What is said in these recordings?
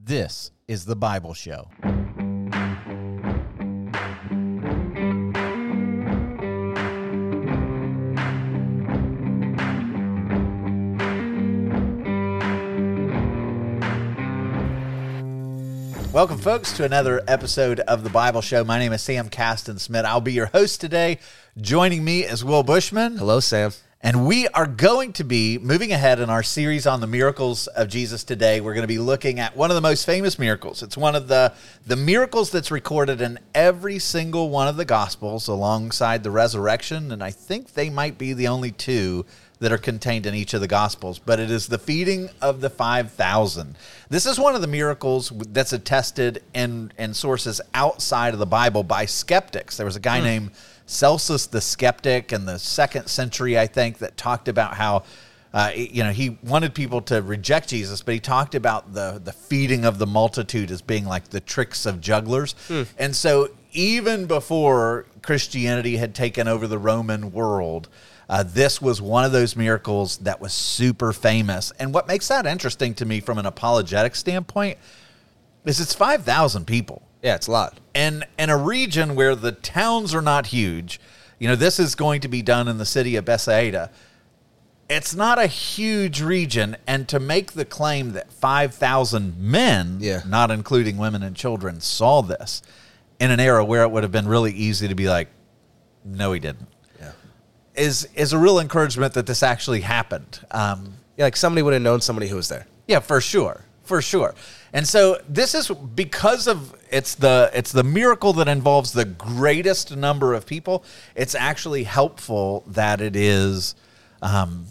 This is the Bible Show. Welcome, folks, to another episode of the Bible Show. My name is Sam Casten-Smith. I'll be your host today. Joining me is Will Bushman. Hello, Sam. And we are going to be moving ahead in our series on the miracles of Jesus today. We're going to be looking at one of the most famous miracles. It's one of the miracles that's recorded in every single one of the Gospels alongside the resurrection. And I think they might be the only two that are contained in each of the Gospels. But it is the feeding of the 5,000. This is one of the miracles that's attested in sources outside of the Bible by skeptics. There was a guy named Celsus the Skeptic in the 2nd century, I think, that talked about how, he wanted people to reject Jesus, but he talked about the feeding of the multitude as being like the tricks of jugglers. And so even before Christianity had taken over the Roman world, this was one of those miracles that was super famous. And what makes that interesting to me from an apologetic standpoint is it's 5,000 people. Yeah, it's a lot. And in a region where the towns are not huge, this is going to be done in the city of Bethsaida. It's not a huge region, and to make the claim that 5,000 men, not including women and children, saw this in an era where it would have been really easy to be like, no, he didn't, is a real encouragement that this actually happened. Like somebody would have known somebody who was there. Yeah, for sure. And so this is because of it's the miracle that involves the greatest number of people. It's actually helpful that it is an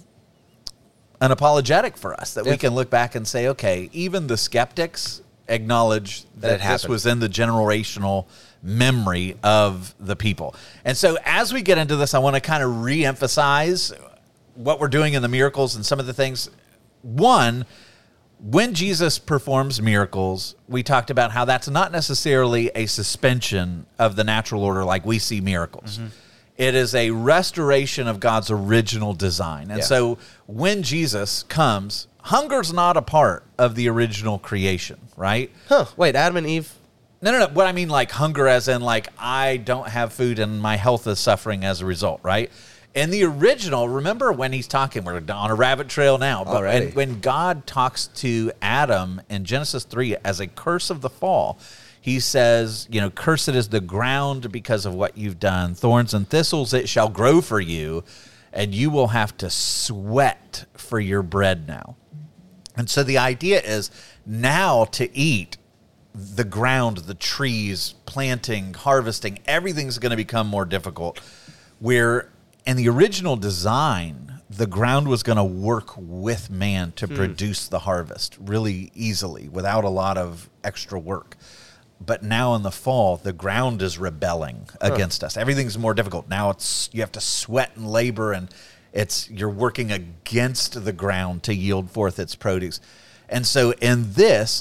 apologetic for us, that we can look back and say, okay, even the skeptics acknowledge that this was in the generational memory of the people. And so as we get into this, I want to kind of reemphasize what we're doing in the miracles and some of the things. One, when Jesus performs miracles, we talked about how that's not necessarily a suspension of the natural order like we see miracles. It is a restoration of God's original design. And so when Jesus comes, hunger's not a part of the original creation, right? Wait, Adam and Eve? No. What I mean, like hunger as in like I don't have food and my health is suffering as a result, right? In the original, remember when he's talking, we're on a rabbit trail now, but when God talks to Adam in Genesis 3 as a curse of the fall, he says, cursed is the ground because of what you've done. Thorns and thistles it shall grow for you, and you will have to sweat for your bread now. And so the idea is now to eat, the ground, the trees, planting, harvesting, everything's going to become more difficult. Where in the original design, the ground was going to work with man to produce the harvest really easily without a lot of extra work. But now in the fall, the ground is rebelling against us. Everything's more difficult. Now you have to sweat and labor, and you're working against the ground to yield forth its produce. And so in this,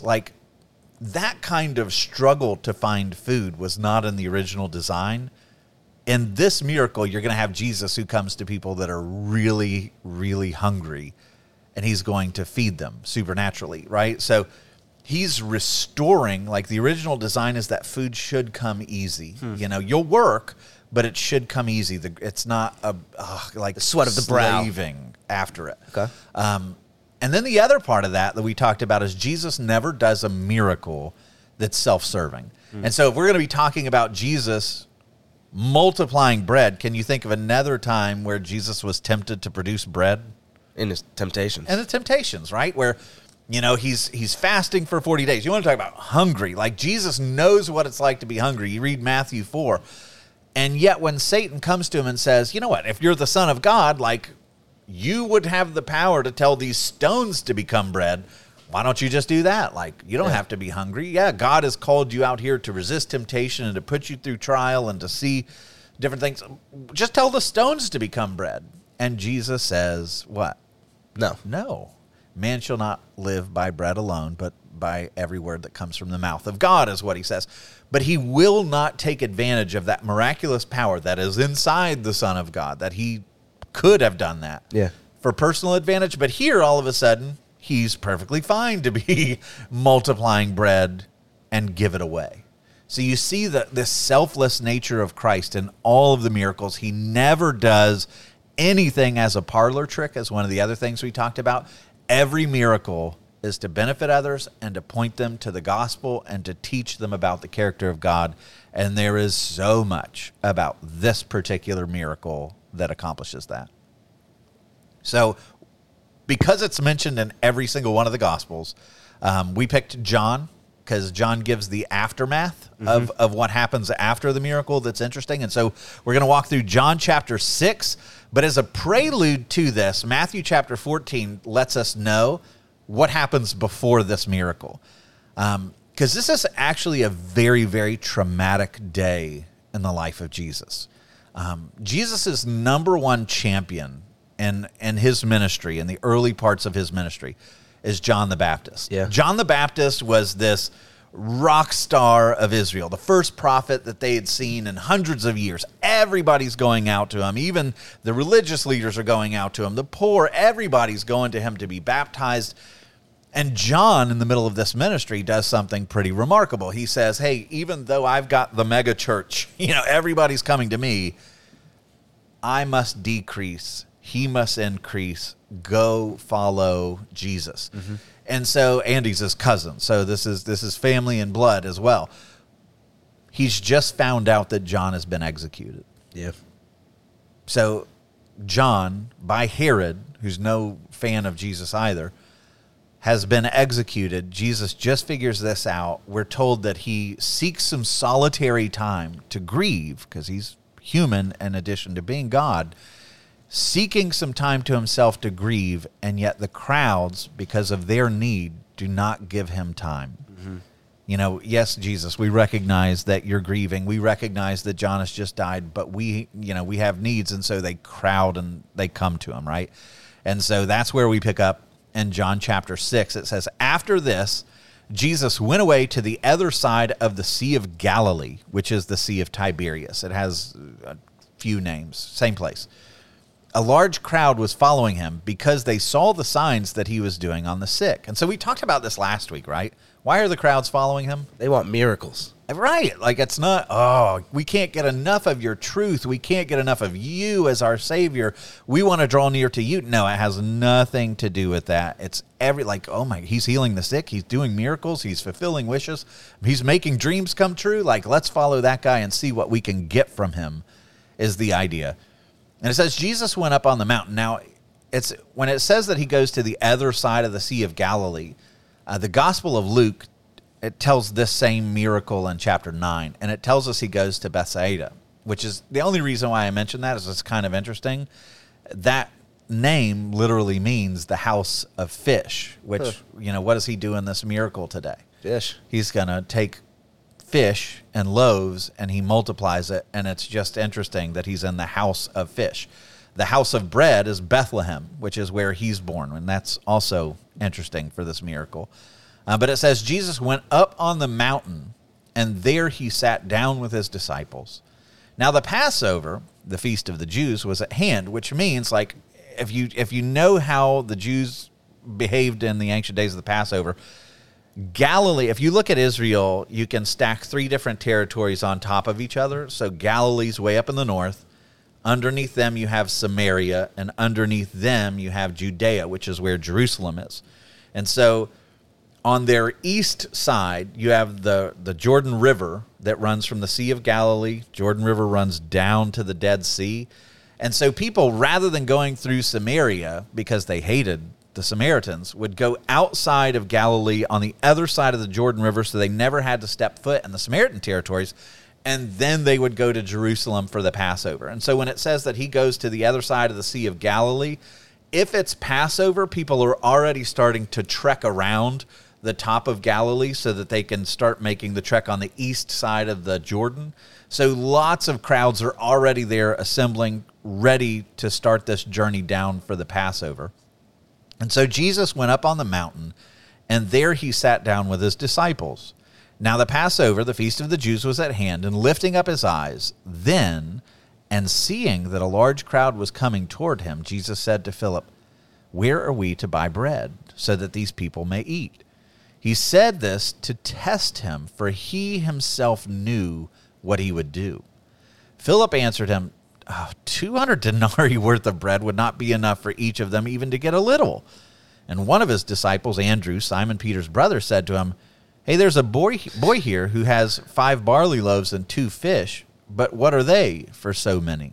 that kind of struggle to find food was not in the original design. In this miracle, you're going to have Jesus who comes to people that are really, really hungry, and he's going to feed them supernaturally, right? So he's restoring, the original design is that food should come easy. You'll work, but it should come easy. It's not the sweat of the brow slaving after it. Okay. And then the other part of that we talked about is Jesus never does a miracle that's self-serving. And so if we're going to be talking about Jesus multiplying bread, can you think of another time where Jesus was tempted to produce bread? In his temptations. And the temptations, right? Where, he's fasting for 40 days. You want to talk about hungry. Jesus knows what it's like to be hungry. You read Matthew 4. And yet when Satan comes to him and says, you know what, if you're the Son of God, you would have the power to tell these stones to become bread. Why don't you just do that? You don't have to be hungry. Yeah, God has called you out here to resist temptation and to put you through trial and to see different things. Just tell the stones to become bread. And Jesus says, what? No. Man shall not live by bread alone, but by every word that comes from the mouth of God, is what he says. But he will not take advantage of that miraculous power that is inside the Son of God, that he could have done that for personal advantage. But here, all of a sudden, he's perfectly fine to be multiplying bread and give it away. So you see this selfless nature of Christ in all of the miracles. He never does anything as a parlor trick, as one of the other things we talked about. Every miracle is to benefit others and to point them to the gospel and to teach them about the character of God. And there is so much about this particular miracle that accomplishes that. So because it's mentioned in every single one of the gospels, we picked John, because John gives the aftermath of what happens after the miracle that's interesting. And so we're going to walk through John chapter 6. But as a prelude to this, Matthew chapter 14 lets us know what happens before this miracle. Because this is actually a very, very traumatic day in the life of Jesus. Jesus' number one champion in his ministry, in the early parts of his ministry, is John the Baptist. Yeah. John the Baptist was this rock star of Israel, the first prophet that they had seen in hundreds of years. Everybody's going out to him. Even the religious leaders are going out to him. The poor, everybody's going to him to be baptized. And John, in the middle of this ministry, does something pretty remarkable. He says, hey, even though I've got the mega church, everybody's coming to me, I must decrease, he must increase. Go follow Jesus. Mm-hmm. And so Andy's his cousin. So this is family and blood as well. He's just found out that John has been executed. Yeah. So John, by Herod, who's no fan of Jesus either, has been executed. Jesus just figures this out. We're told that he seeks some solitary time to grieve, because he's human in addition to being God, seeking some time to himself to grieve, and yet the crowds, because of their need, do not give him time. Mm-hmm. Yes, Jesus, we recognize that you're grieving. We recognize that John has just died, but we have needs, and so they crowd and they come to him, right? And so that's where we pick up in John chapter 6. It says, after this, Jesus went away to the other side of the Sea of Galilee, which is the Sea of Tiberias. It has a few names, same place. A large crowd was following him because they saw the signs that he was doing on the sick. And so we talked about this last week, right? Why are the crowds following him? They want miracles. Right. Like, it's not, we can't get enough of your truth. We can't get enough of you as our Savior. We want to draw near to you. No, it has nothing to do with that. It's he's healing the sick. He's doing miracles. He's fulfilling wishes. He's making dreams come true. Like, let's follow that guy and see what we can get from him is the idea. And it says Jesus went up on the mountain. Now, when it says that he goes to the other side of the Sea of Galilee, the Gospel of Luke, it tells this same miracle in chapter 9, and it tells us he goes to Bethsaida, which is the only reason why I mentioned that is it's kind of interesting. That name literally means the house of fish, which, what does he do in this miracle today? Fish. He's going to take fish and loaves, and he multiplies it, and it's just interesting that he's in the house of fish. The house of bread is Bethlehem, which is where he's born, and that's also interesting for this miracle. But it says Jesus went up on the mountain, and there he sat down with his disciples. Now the Passover, the feast of the Jews, was at hand, which means, like, if you know how the Jews behaved in the ancient days of the Passover, Galilee, if you look at Israel, you can stack 3 different territories on top of each other. So Galilee's way up in the north. Underneath them, you have Samaria, and underneath them, you have Judea, which is where Jerusalem is. And so on their east side, you have the Jordan River that runs from the Sea of Galilee. Jordan River runs down to the Dead Sea. And so people, rather than going through Samaria, because they hated the Samaritans, would go outside of Galilee on the other side of the Jordan River, so they never had to step foot in the Samaritan territories, and then they would go to Jerusalem for the Passover. And so when it says that he goes to the other side of the Sea of Galilee, if it's Passover, people are already starting to trek around the top of Galilee so that they can start making the trek on the east side of the Jordan. So lots of crowds are already there assembling, ready to start this journey down for the Passover. And so Jesus went up on the mountain, and there he sat down with his disciples. Now the Passover, the feast of the Jews, was at hand, and lifting up his eyes, then, and seeing that a large crowd was coming toward him, Jesus said to Philip, "Where are we to buy bread so that these people may eat. He said this to test him, for he himself knew what he would do. Philip answered him, 200 denarii worth of bread would not be enough for each of them even to get a little. And one of his disciples, Andrew, Simon Peter's brother, said to him, hey, there's a boy here who has 5 barley loaves and 2 fish, but what are they for so many?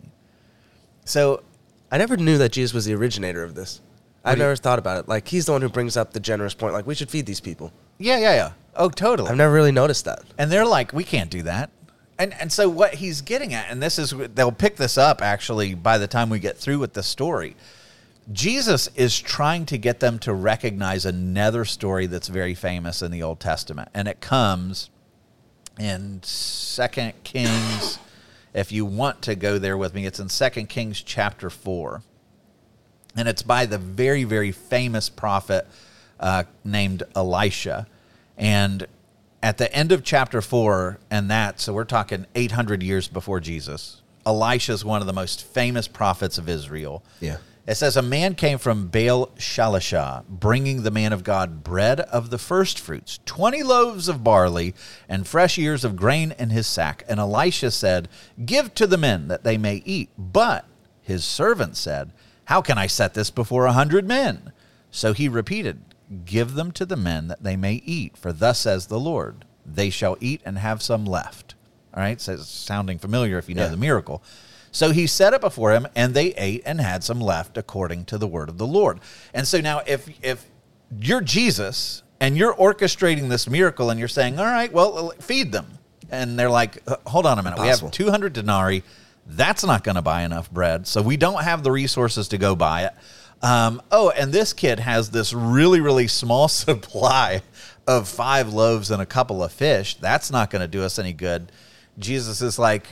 So I never knew that Jesus was the originator of this. I've never thought about it. Like, he's the one who brings up the generous point. Like, we should feed these people. Yeah. Oh, totally. I've never really noticed that. And they're like, we can't do that. And so what he's getting at, and this is, they'll pick this up actually by the time we get through with the story. Jesus is trying to get them to recognize another story that's very famous in the Old Testament. And it comes in 2 Kings. If you want to go there with me, it's in 2 Kings chapter 4. And it's by the very, very famous prophet named Elisha. And at the end of chapter 4, so we're talking 800 years before Jesus, Elisha is one of the most famous prophets of Israel. Yeah. It says, a man came from Baal Shalishah, bringing the man of God bread of the first fruits, 20 loaves of barley, and fresh ears of grain in his sack. And Elisha said, give to the men that they may eat. But his servant said, how can I set this before 100 men? So he repeated, give them to the men that they may eat. For thus says the Lord, they shall eat and have some left. All right, so it's sounding familiar if you know the miracle. So he set it before him, and they ate and had some left according to the word of the Lord. And so now if you're Jesus and you're orchestrating this miracle and you're saying, all right, well, feed them. And they're like, hold on a minute. Impossible. We have 200 denarii. That's not going to buy enough bread. So we don't have the resources to go buy it. And this kid has this really, really small supply of 5 loaves and a couple of fish. That's not going to do us any good. Jesus is like,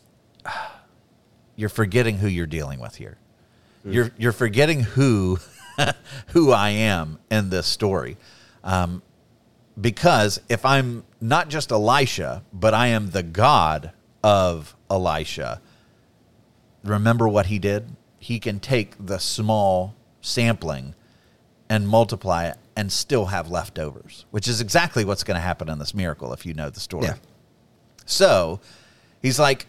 you're forgetting who you're dealing with here. You're forgetting who I am in this story. Because if I'm not just Elisha, but I am the God of Elisha, remember what he did? He can take the small sampling and multiply it and still have leftovers, which is exactly what's going to happen in this miracle if you know the story. Yeah. So he's like,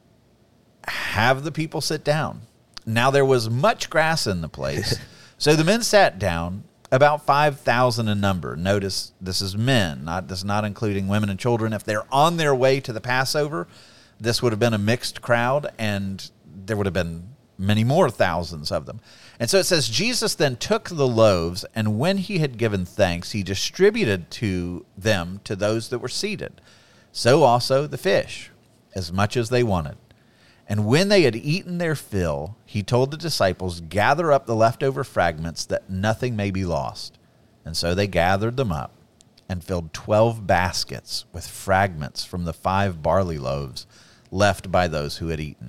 have the people sit down. Now there was much grass in the place. So the men sat down, about 5,000 in number. Notice this is men, this is not including women and children. If they're on their way to the Passover, this would have been a mixed crowd, and there would have been many more thousands of them. And so it says, Jesus then took the loaves, and when he had given thanks, he distributed to them to those that were seated. So also the fish, as much as they wanted. And when they had eaten their fill, he told the disciples, gather up the leftover fragments that nothing may be lost. And so they gathered them up and filled 12 baskets with fragments from the 5 barley loaves left by those who had eaten.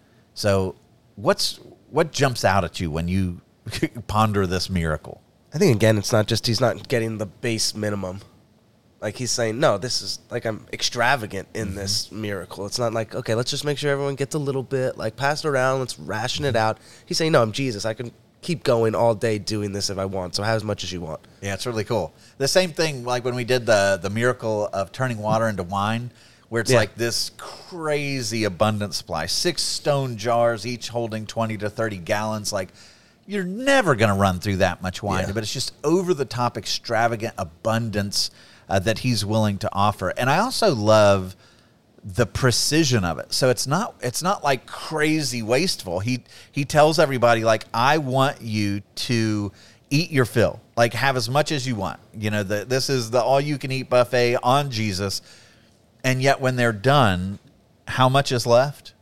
So what jumps out at you when you ponder this miracle? I think, again, it's not just he's not getting the base minimum. Like, he's saying, no, this is, like, I'm extravagant in this miracle. It's not like, okay, let's just make sure everyone gets a little bit, like, pass it around, let's ration it out. He's saying, no, I'm Jesus. I can keep going all day doing this if I want, so have as much as you want. Yeah, it's really cool. The same thing, like, when we did the miracle of turning water into wine, where it's like this crazy abundant supply. 6 stone jars, each holding 20 to 30 gallons. Like, you're never going to run through that much wine, but it's just over-the-top extravagant abundance that he's willing to offer. And I also love the precision of it. So it's not like crazy wasteful. He tells everybody, like, I want you to eat your fill, like, have as much as you want. You know, this is the all-you-can-eat buffet on Jesus. And yet when they're done, how much is left?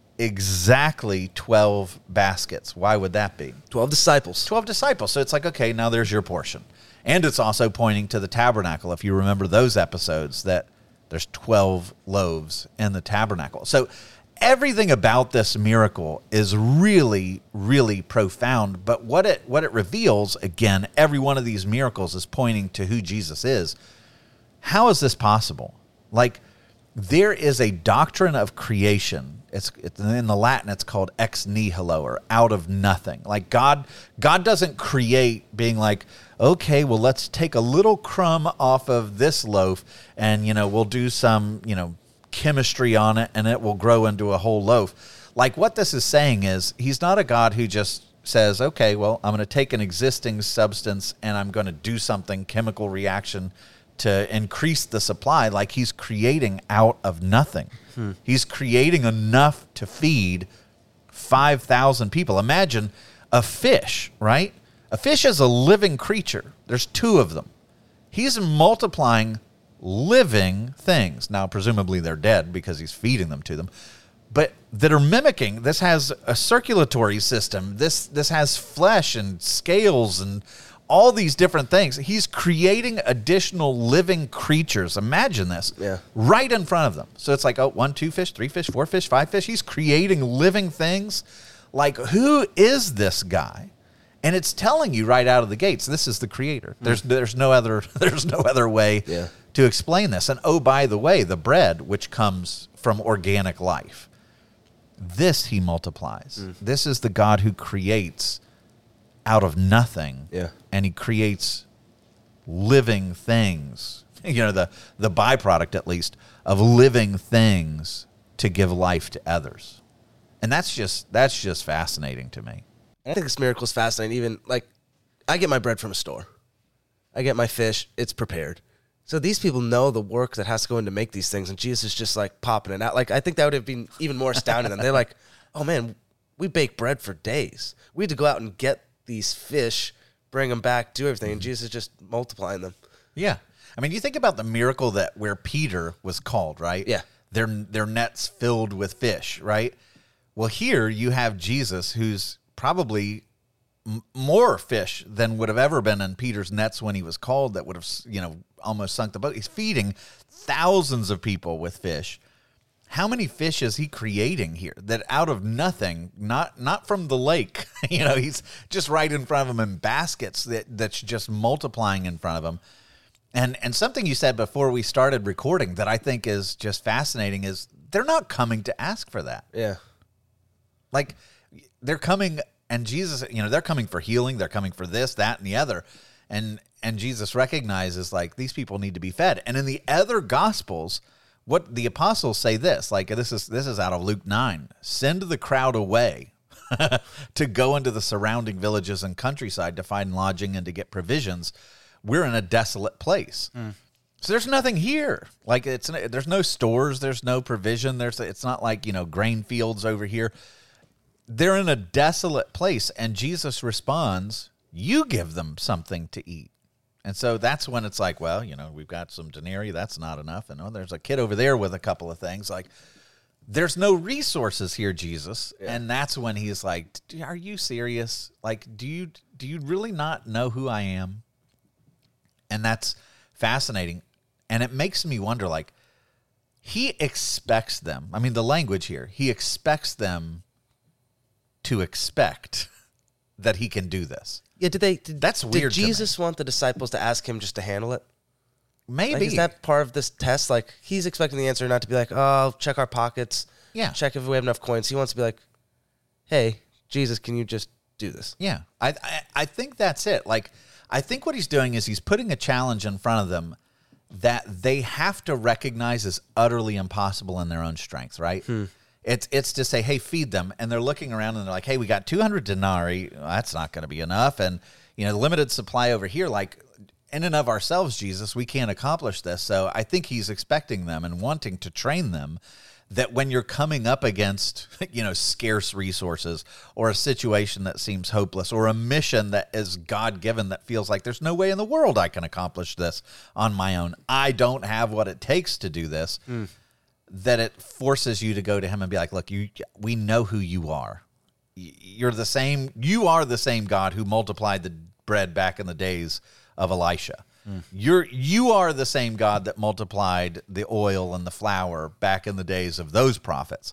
Exactly 12 baskets. Why would that be? 12 disciples. 12 disciples. So it's like, okay, now there's your portion. And it's also pointing to the tabernacle, if you remember those episodes, that there's 12 loaves in the tabernacle. So everything about this miracle is really, really profound. But what it reveals, again, every one of these miracles is pointing to who Jesus is. How is this possible? Like, there is a doctrine of creation. It's in the Latin, it's called ex nihilo, or out of nothing. Like God doesn't create being like, okay, well, let's take a little crumb off of this loaf and, we'll do some, chemistry on it and it will grow into a whole loaf. Like what this is saying is he's not a God who just says, okay, well, I'm going to take an existing substance and I'm going to do something, chemical reaction to increase the supply. Like he's creating out of nothing. He's creating enough to feed 5,000 people. Imagine a fish, right? A fish is a living creature. There's two of them. He's multiplying living things. Now, presumably they're dead because he's feeding them to them, but that are mimicking. This has a circulatory system. This has flesh and scales and all these different things. He's creating additional living creatures. Imagine this. Yeah. Right in front of them. So it's like, 1, 2 fish, 3 fish, 4 fish, 5 fish. He's creating living things. Like, who is this guy? And it's telling you right out of the gates, this is the creator. There's no other way to explain this. And by the way, the bread, which comes from organic life, this he multiplies. This is the God who creates out of nothing. Yeah. And he creates living things, the byproduct at least of living things to give life to others. And that's just fascinating to me. I think this miracle is fascinating. Even like I get my bread from a store. I get my fish, it's prepared. So these people know the work that has to go in to make these things, and Jesus is just like popping it out. Like I think that would have been even more astounding. They're like, oh man, we bake bread for days. We had to go out and get these fish, bring them back, do everything, and Jesus is just multiplying them. Yeah. I mean, you think about the miracle where Peter was called, right? Yeah. Their nets filled with fish, right? Well, here you have Jesus, who's probably more fish than would have ever been in Peter's nets when he was called, that would have, almost sunk the boat. He's feeding thousands of people with fish. How many fish is he creating here that out of nothing, not from the lake, he's just right in front of him in baskets that's just multiplying in front of him. And something you said before we started recording that I think is just fascinating is they're not coming to ask for that. Yeah. Like they're coming, and Jesus, they're coming for healing. They're coming for this, that, and the other. And Jesus recognizes like these people need to be fed. And in the other gospels, what the apostles say this is out of Luke 9, send the crowd away to go into the surrounding villages and countryside to find lodging and to get provisions. We're in a desolate place. So there's nothing here. Like there's no stores, there's no provision. It's not like, grain fields over here. They're in a desolate place, and Jesus responds, you give them something to eat. And so that's when it's like, well, we've got some denarii, that's not enough. And there's a kid over there with a couple of things. Like, there's no resources here, Jesus. Yeah. And that's when he's like, are you serious? Like, do you really not know who I am? And that's fascinating. And it makes me wonder, like, he expects them. I mean, the language here, he expects them to expect that he can do this. Yeah, that's weird. Did Jesus want the disciples to ask him just to handle it? Maybe. Like, is that part of this test? Like, he's expecting the answer not to be like, oh, check our pockets. Yeah. Check if we have enough coins. He wants to be like, hey, Jesus, can you just do this? Yeah. I think that's it. Like, I think what he's doing is he's putting a challenge in front of them that they have to recognize as utterly impossible in their own strength, right? It's to say, hey, feed them. And they're looking around and they're like, hey, we got 200 denarii. Well, that's not going to be enough. And, limited supply over here, like in and of ourselves, Jesus, we can't accomplish this. So I think he's expecting them and wanting to train them that when you're coming up against, scarce resources or a situation that seems hopeless or a mission that is God-given that feels like there's no way in the world I can accomplish this on my own. I don't have what it takes to do this. That it forces you to go to him and be like, look, we know who you are. You are the same God who multiplied the bread back in the days of Elisha. You are the same God that multiplied the oil and the flour back in the days of those prophets.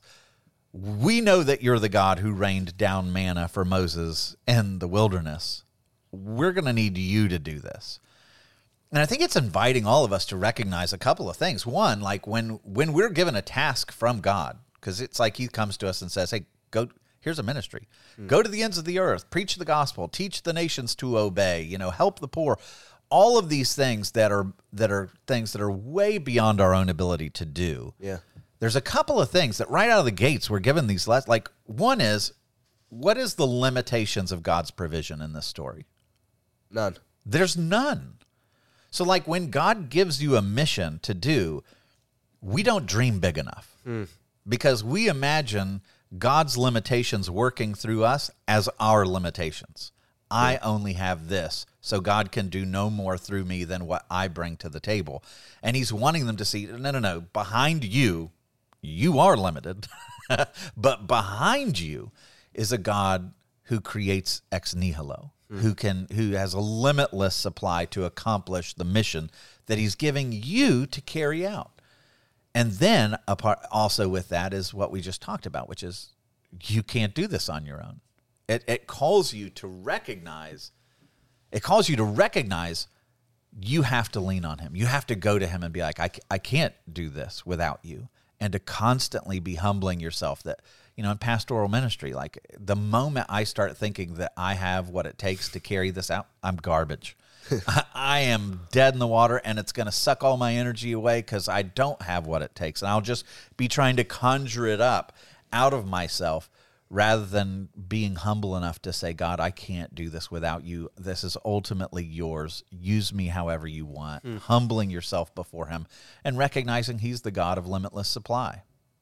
We know that you're the God who rained down manna for Moses in the wilderness. We're going to need you to do this. And I think it's inviting all of us to recognize a couple of things. One, like when we're given a task from God, because it's like he comes to us and says, hey, go, here's a ministry. Go to the ends of the earth, preach the gospel, teach the nations to obey, help the poor. All of these things that are things that are way beyond our own ability to do. Yeah. There's a couple of things that right out of the gates we're given these lessons. Like one is, what is the limitations of God's provision in this story? None. There's none. So like when God gives you a mission to do, we don't dream big enough because we imagine God's limitations working through us as our limitations. I only have this, so God can do no more through me than what I bring to the table. And he's wanting them to see, no, behind you, you are limited, but behind you is a God who creates ex nihilo, who has a limitless supply to accomplish the mission that he's giving you to carry out. And then also with that is what we just talked about, which is you can't do this on your own. It calls you to recognize. It calls you to recognize you have to lean on him. You have to go to him and be like, I can't do this without you. And to constantly be humbling yourself that, in pastoral ministry, like the moment I start thinking that I have what it takes to carry this out, I'm garbage. I am dead in the water, and it's going to suck all my energy away because I don't have what it takes. And I'll just be trying to conjure it up out of myself rather than being humble enough to say, God, I can't do this without you. This is ultimately yours. Use me however you want. Humbling yourself before him and recognizing he's the God of limitless supply.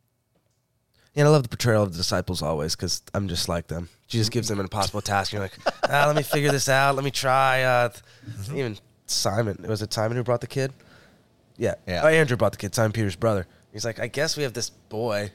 And I love the portrayal of the disciples always because I'm just like them. Jesus gives them an impossible task. You're like, let me figure this out. Let me try. Even Simon. Was it Simon who brought the kid? Yeah. Oh, Andrew brought the kid, Simon Peter's brother. He's like, I guess we have this boy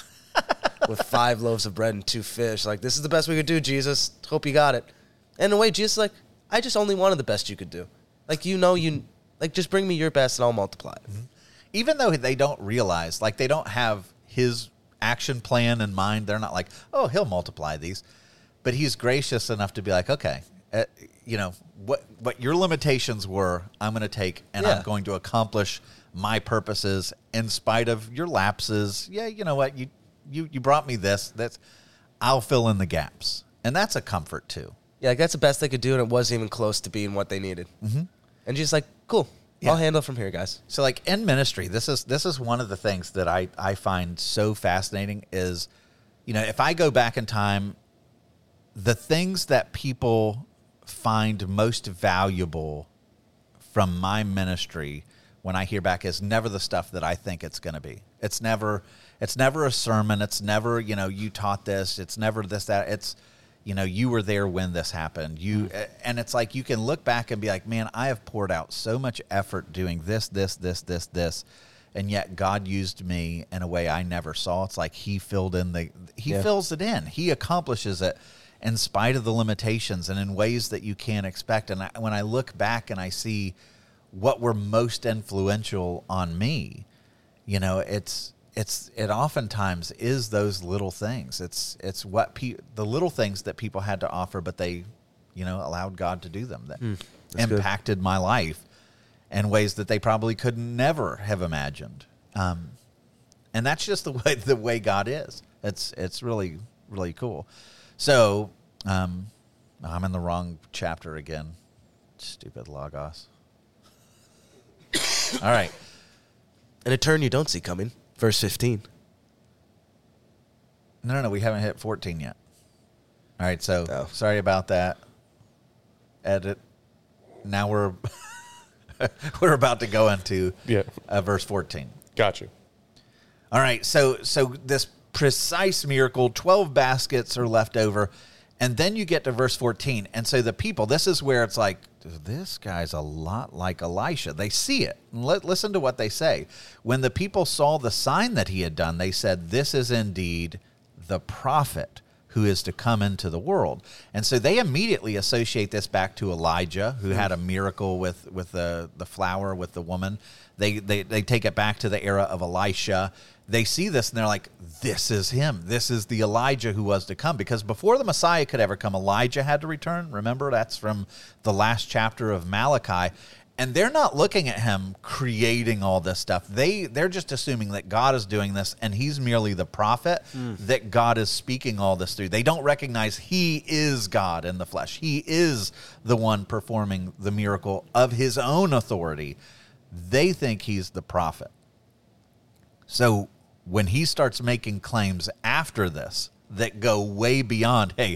with 5 loaves of bread and 2 fish. Like, this is the best we could do, Jesus. Hope you got it. And in a way, Jesus is like, I just only wanted the best you could do. Like, just bring me your best and I'll multiply it. Even though they don't realize, like, they don't have his action plan in mind. They're not like, oh, he'll multiply these. But he's gracious enough to be like, okay, what your limitations were, I'm going to take, and I'm going to accomplish my purposes in spite of your lapses. Yeah, you know what? You brought me this. I'll fill in the gaps. And that's a comfort too. Yeah, like that's the best they could do, and it wasn't even close to being what they needed. And just like, cool. I'll handle it from here, guys. So like in ministry, this is one of the things that I find so fascinating is, if I go back in time, the things that people find most valuable from my ministry when I hear back is never the stuff that I think it's going to be. It's never a sermon. It's never, you taught this. It's never this, that. It's, you were there when this happened. And it's like you can look back and be like, man, I have poured out so much effort doing this, and yet God used me in a way I never saw. It's like he fills it in. He accomplishes it in spite of the limitations and in ways that you can't expect. And when I look back and I see what were most influential on me, it oftentimes is those little things. It's what the little things that people had to offer, but they, allowed God to do them that impacted my life in ways that they probably could never have imagined. And that's just the way God is. It's really, really cool. So, I'm in the wrong chapter again. Stupid Logos. All right. And a turn you don't see coming. Verse 15. No, we haven't hit 14 yet. All right, so sorry about that. Edit. Now we're about to go into verse 14. Gotcha. All right, so this precise miracle, 12 baskets are left over, and then you get to verse 14. And so the people, this is where it's like, this guy's a lot like Elisha. They see it. Listen to what they say. When the people saw the sign that he had done, they said, this is indeed the prophet who is to come into the world. And so they immediately associate this back to Elijah, who had a miracle with the flour with the woman. They take it back to the era of Elisha. They see this and they're like, this is him. This is the Elijah who was to come. Because before the Messiah could ever come, Elijah had to return. Remember, that's from the last chapter of Malachi. And they're not looking at him creating all this stuff. They're just assuming that God is doing this and he's merely the prophet that God is speaking all this through. They don't recognize he is God in the flesh. He is the one performing the miracle of his own authority. They think he's the prophet. So when he starts making claims after this that go way beyond, hey,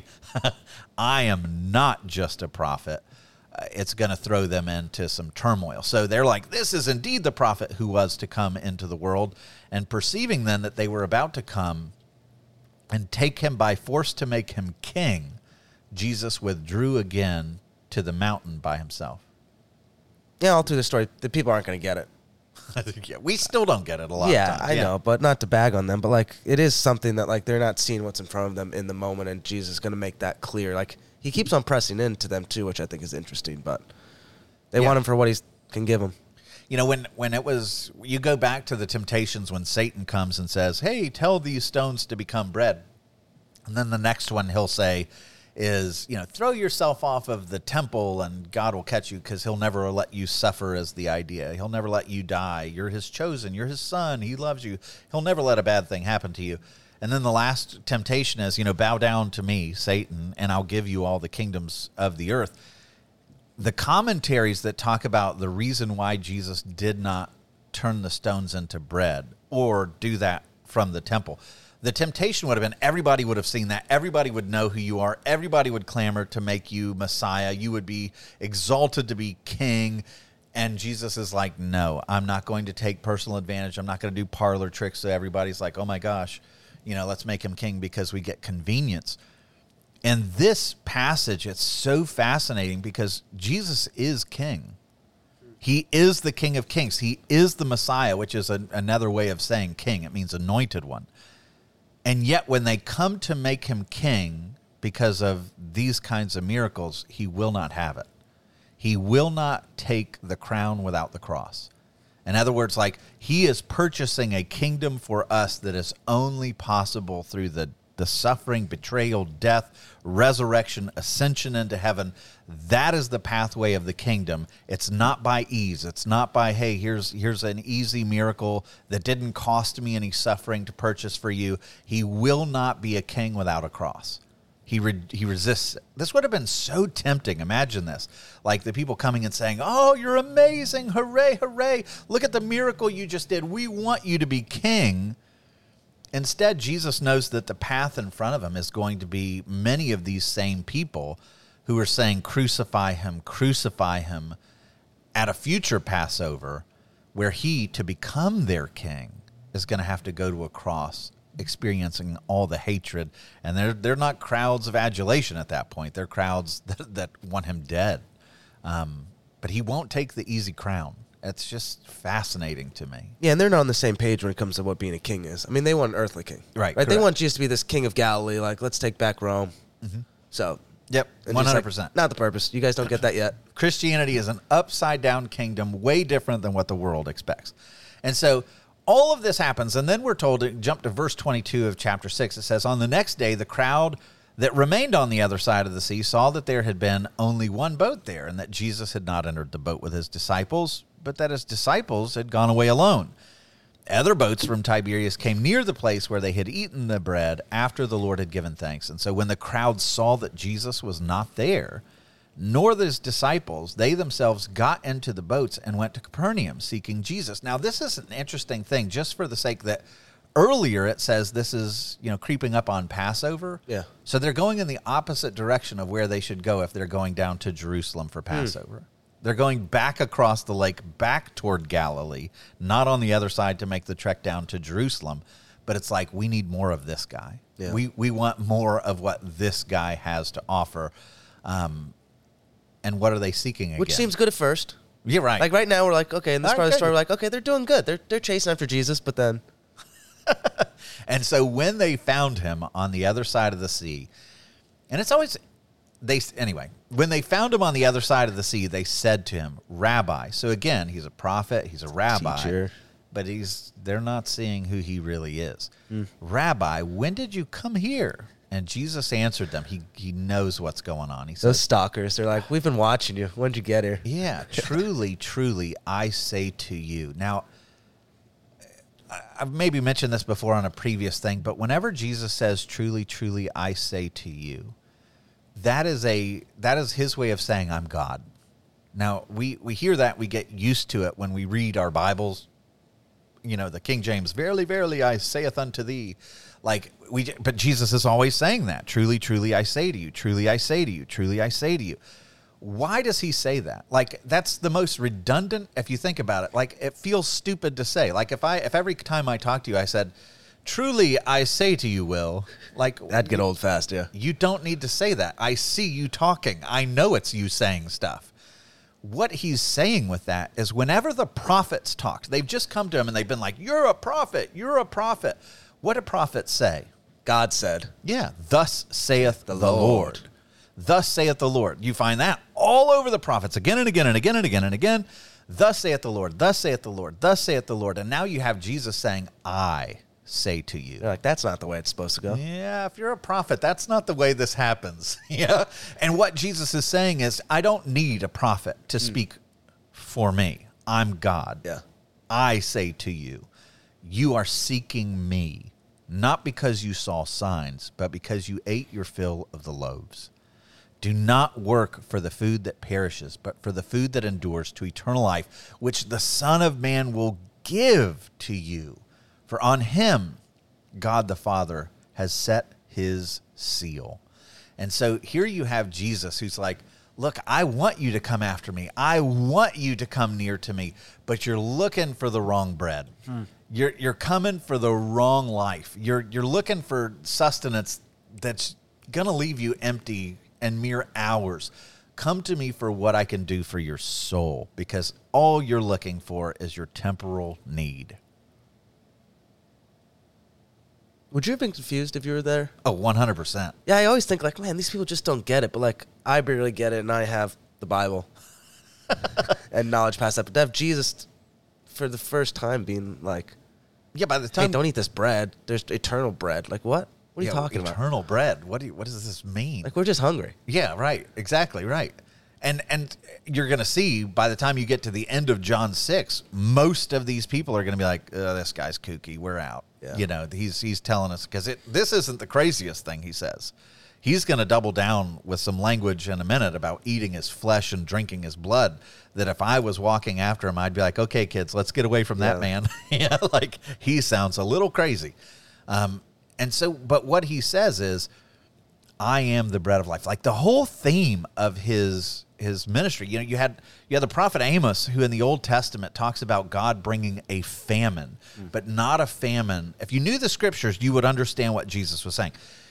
I am not just a prophet, it's going to throw them into some turmoil. So they're like, this is indeed the prophet who was to come into the world. And perceiving then that they were about to come and take him by force to make him king, Jesus withdrew again to the mountain by himself. Yeah, all through the story, the people aren't going to get it. Yeah, we still don't get it a lot of times. I know, but not to bag on them. But, like, it is something that, like, they're not seeing what's in front of them in the moment, and Jesus is going to make that clear. Like, he keeps on pressing into them, too, which I think is interesting. But they want him for what he can give them. You know, when it was, you go back to the temptations when Satan comes and says, hey, tell these stones to become bread. And then the next one he'll say is, you know, throw yourself off of the temple and God will catch you because he'll never let you suffer is the idea. He'll never let you die. You're his chosen. You're his son. He loves you. He'll never let a bad thing happen to you. And then the last temptation is, you know, bow down to me, Satan, and I'll give you all the kingdoms of the earth. The commentaries that talk about the reason why Jesus did not turn the stones into bread or do that from the temple, the temptation would have been everybody would have seen that. Everybody would know who you are. Everybody would clamor to make you Messiah. You would be exalted to be king. And Jesus is like, no, I'm not going to take personal advantage. I'm not going to do parlor tricks so everybody's like, oh my gosh, you know, let's make him king because we get convenience. And this passage, it's so fascinating because Jesus is king. He is the King of Kings. He is the Messiah, which is another way of saying king. It means anointed one. And yet when they come to make him king because of these kinds of miracles, he will not have it. He will not take the crown without the cross. In other words, like he is purchasing a kingdom for us that is only possible through the suffering, betrayal, death, resurrection, ascension into heaven. That is the pathway of the kingdom. It's not by ease. It's not by, hey, here's an easy miracle that didn't cost me any suffering to purchase for you. He will not be a king without a cross. He resists it. This would have been so tempting. Imagine this. Like the people coming and saying, oh, you're amazing. Hooray, hooray. Look at the miracle you just did. We want you to be king. Instead, Jesus knows that the path in front of him is going to be many of these same people who are saying, crucify him at a future Passover where he, to become their king, is going to have to go to a cross, experiencing all the hatred. And they're not crowds of adulation at that point. They're crowds that want him dead. But he won't take the easy crown. It's just fascinating to me. Yeah, and they're not on the same page when it comes to what being a king is. I mean, they want an earthly king. Right. They want Jesus to be this king of Galilee, like, let's take back Rome. Mm-hmm. So, yep, 100%. Like, not the purpose. You guys don't get that yet. Christianity is an upside-down kingdom, way different than what the world expects. And so all of this happens, and then we're told to jump to verse 22 of chapter 6. It says, on the next day, the crowd that remained on the other side of the sea saw that there had been only one boat there, and that Jesus had not entered the boat with his disciples, but that his disciples had gone away alone. Other boats from Tiberias came near the place where they had eaten the bread after the Lord had given thanks. And so when the crowd saw that Jesus was not there, nor his disciples, they themselves got into the boats and went to Capernaum seeking Jesus. Now, this is an interesting thing, just for the sake that earlier it says this is, creeping up on Passover. Yeah. So they're going in the opposite direction of where they should go if they're going down to Jerusalem for Passover. They're going back across the lake, back toward Galilee, not on the other side to make the trek down to Jerusalem. But it's like, we need more of this guy. Yeah. We want more of what this guy has to offer. And what are they seeking again? Which seems good at first. You're right. Like right now, we're like, okay, in this part of the story, we're like, okay, they're doing good. They're chasing after Jesus, but then... And so when they found him on the other side of the sea, and it's always... when they found him on the other side of the sea, they said to him, Rabbi. So again, he's a prophet, he's a rabbi, teacher. But they're not seeing who he really is. Rabbi, when did you come here? And Jesus answered them. He knows what's going on. He said, those stalkers, they're like, we've been watching you. When'd you get here? Yeah, truly, truly, I say to you. Now, I've maybe mentioned this before on a previous thing, but whenever Jesus says, truly, truly, I say to you, that is his way of saying, I'm God. Now, we hear that, we get used to it when we read our Bibles. You know, the King James, verily, verily, I saith unto thee. But Jesus is always saying that. Truly, truly, I say to you. Truly, I say to you. Truly, I say to you. Why does he say that? Like, that's the most redundant, if you think about it. Like, it feels stupid to say. Like, if every time I talk to you, I said, truly, I say to you, Will. Like, that'd get old fast, yeah. You don't need to say that. I see you talking. I know it's you saying stuff. What he's saying with that is whenever the prophets talked, they've just come to him and they've been like, you're a prophet. You're a prophet. What do prophets say? God said. Yeah. Thus saith the Lord. Thus saith the Lord. You find that all over the prophets again and again and again and again and again. Thus saith the Lord. Thus saith the Lord. Thus saith the Lord. And now you have Jesus saying, I say to you. You're like, that's not the way it's supposed to go. Yeah, if you're a prophet, that's not the way this happens. Yeah. And what Jesus is saying is, I don't need a prophet to speak for me. I'm God. Yeah. I say to you, you are seeking me, not because you saw signs, but because you ate your fill of the loaves. Do not work for the food that perishes, but for the food that endures to eternal life, which the Son of Man will give to you. For on him, God the Father has set his seal. And so here you have Jesus who's like, look, I want you to come after me. I want you to come near to me, but you're looking for the wrong bread. You're coming for the wrong life. You're looking for sustenance that's going to leave you empty and mere hours. Come to me for what I can do for your soul, because all you're looking for is your temporal need. Would you have been confused if you were there? Oh, 100%. Yeah, I always think, like, man, these people just don't get it. But, like, I barely get it, and I have the Bible and knowledge past that. But to have Jesus, for the first time, being like, yeah, by the time... hey, don't eat this bread. There's eternal bread. Like, what? What are you talking about? Eternal bread. What does this mean? Like, we're just hungry. Yeah, right. Exactly, right. And you're going to see, by the time you get to the end of John 6, most of these people are going to be like, this guy's kooky. We're out. Yeah. You know, he's telling us, because this isn't the craziest thing he says. He's going to double down with some language in a minute about eating his flesh and drinking his blood, that if I was walking after him, I'd be like, okay, kids, let's get away from that man. Yeah, like, he sounds a little crazy. And so, but what he says is, I am the bread of life. Like, the whole theme of his ministry, you know, you had the prophet Amos, who in the Old Testament talks about God bringing a famine, but not a famine. If you knew the scriptures, you would understand what Jesus was saying.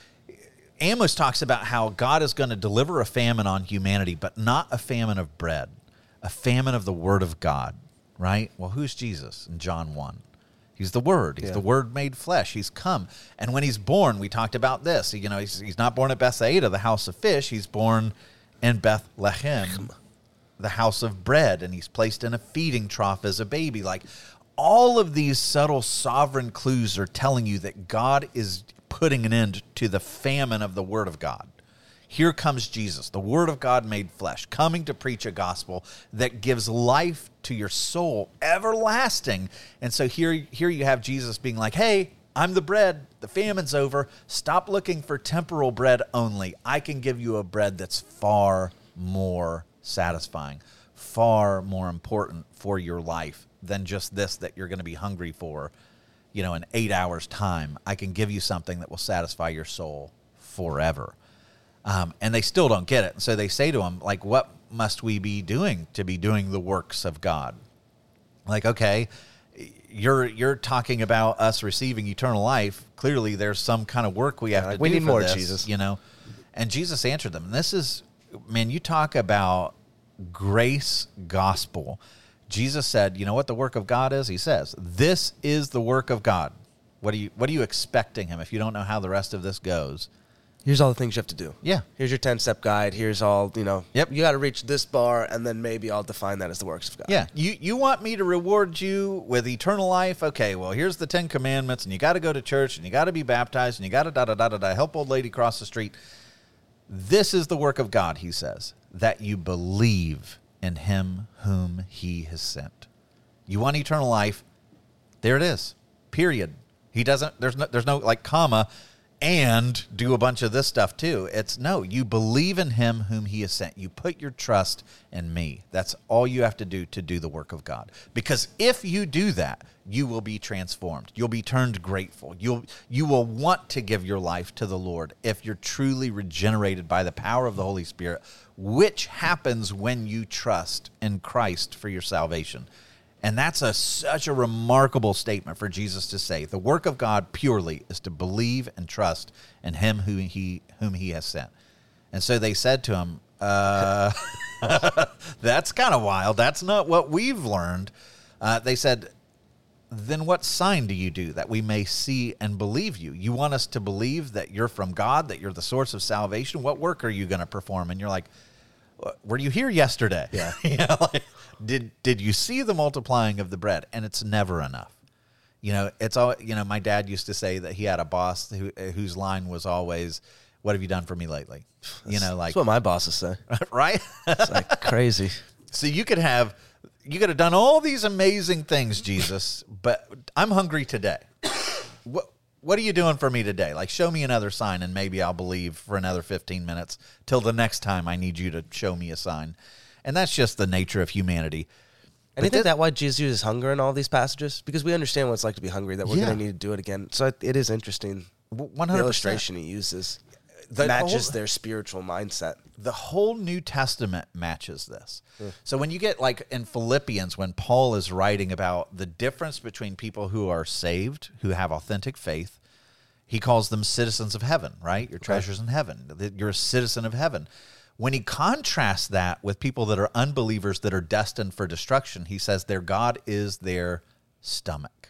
Amos talks about how God is going to deliver a famine on humanity, but not a famine of bread, a famine of the word of God, right? Well, who's Jesus in John 1? He's the Word. He's the Word made flesh. He's come. And when he's born, we talked about this. You know, he's not born at Bethsaida, the house of fish. He's born in Bethlehem, the house of bread. And he's placed in a feeding trough as a baby. Like, all of these subtle sovereign clues are telling you that God is putting an end to the famine of the Word of God. Here comes Jesus, the Word of God made flesh, coming to preach a gospel that gives life to your soul, everlasting. And so here you have Jesus being like, hey, I'm the bread. The famine's over. Stop looking for temporal bread only. I can give you a bread that's far more satisfying, far more important for your life than just this that you're going to be hungry for, you know, in 8 hours' time. I can give you something that will satisfy your soul forever. And they still don't get it. And so they say to him, like, what must we be doing to be doing the works of God? Like, okay, you're talking about us receiving eternal life. Clearly, there's some kind of work we have to do. We need for more, this, Jesus. You know? And Jesus answered them. And this is, man, you talk about grace gospel. Jesus said, you know what the work of God is? He says, this is the work of God. What are you expecting him if you don't know how the rest of this goes? here's all the things you have to do. Yeah. Here's your 10-step guide. Here's all, Yep. You got to reach this bar, and then maybe I'll define that as the works of God. Yeah. You want me to reward you with eternal life? Okay, well, here's the 10 commandments, and you got to go to church, and you got to be baptized, and you got to da-da-da-da-da, help old lady cross the street. This is the work of God, he says, that you believe in him whom he has sent. You want eternal life? There it is. Period. He doesn't, there's no like comma, and do a bunch of this stuff too. It's no, you believe in him whom he has sent. You put your trust in me. That's all you have to do the work of God. Because if you do that, you will be transformed. You'll be turned grateful. You will want to give your life to the Lord if you're truly regenerated by the power of the Holy Spirit, which happens when you trust in Christ for your salvation. And that's such a remarkable statement for Jesus to say. The work of God purely is to believe and trust in him whom he has sent. And so they said to him, that's kind of wild. That's not what we've learned. They said, then what sign do you do that we may see and believe you? You want us to believe that you're from God, that you're the source of salvation? What work are you going to perform? And you're like, were you here yesterday? Yeah. Did you see the multiplying of the bread? And it's never enough. It's all, my dad used to say that he had a boss whose line was always, what have you done for me lately? That's what my bosses say. Right? It's like crazy. So you could have done all these amazing things, Jesus, but I'm hungry today. What are you doing for me today? Like, show me another sign, and maybe I'll believe for another 15 minutes till the next time I need you to show me a sign. And that's just the nature of humanity. And I think that's why Jesus uses hunger in all these passages, because we understand what it's like to be hungry, that we're going to need to do it again. So it is interesting. 100%. The illustration he uses matches their spiritual mindset. The whole New Testament matches this. So when you get like in Philippians, when Paul is writing about the difference between people who are saved, who have authentic faith, he calls them citizens of heaven, right? Your treasures in heaven. You're a citizen of heaven. When he contrasts that with people that are unbelievers that are destined for destruction, he says their God is their stomach.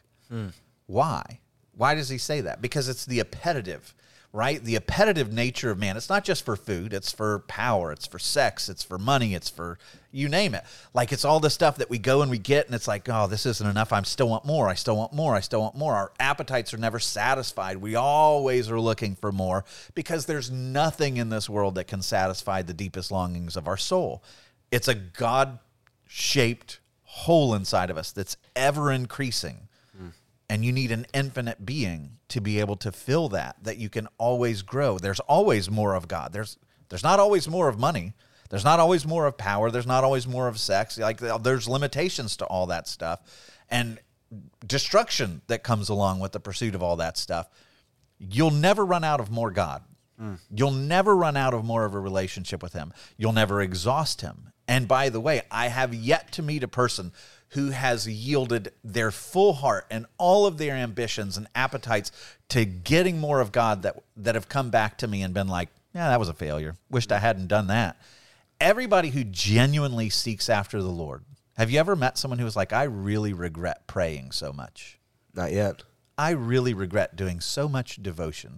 Why? Why does he say that? Because it's the appetitive, right? The appetitive nature of man. It's not just for food. It's for power. It's for sex. It's for money. It's for, you name it. Like, it's all the stuff that we go and we get, and it's like, oh, this isn't enough. I still want more. I still want more. I still want more. Our appetites are never satisfied. We always are looking for more because there's nothing in this world that can satisfy the deepest longings of our soul. It's a God-shaped hole inside of us that's ever increasing. And you need an infinite being to be able to fill that you can always grow. There's always more of God. There's not always more of money. There's not always more of power. There's not always more of sex. Like, there's limitations to all that stuff. And destruction that comes along with the pursuit of all that stuff. You'll never run out of more God. You'll never run out of more of a relationship with him. You'll never exhaust him. And by the way, I have yet to meet a person who has yielded their full heart and all of their ambitions and appetites to getting more of God that have come back to me and been like, yeah, that was a failure. Wished I hadn't done that. Everybody who genuinely seeks after the Lord. Have you ever met someone who was like, I really regret praying so much? Not yet. I really regret doing so much devotion.